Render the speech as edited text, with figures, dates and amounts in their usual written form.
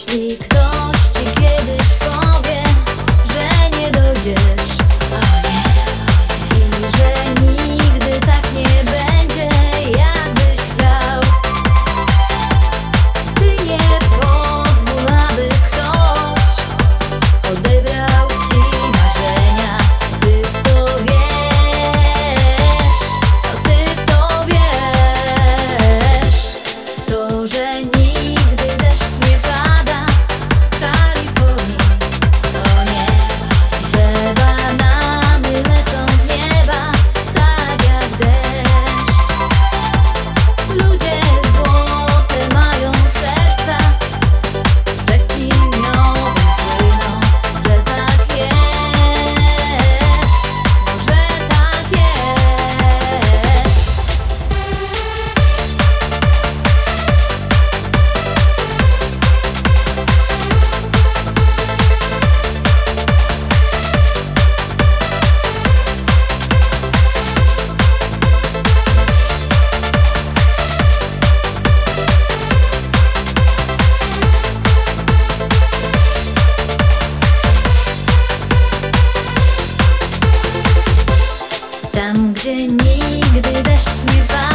Jeśli ktoś ci kiedyś powie, że nie dojdziesz, i że nigdy tak nie będzie, jakbyś chciał, ty nie pozwól, aby ktoś odebrał ci marzenia. Ty w to wiesz, ty w to wiesz. To, że nigdy deszcz nie pada w Kalifornii, to nie, że banany lecą z nieba tak jak deszcz. Ludzie złote mają serca, rzeki miodem płyną, że tak jest, że tak jest. Tam, gdzie nigdy deszcz nie pada,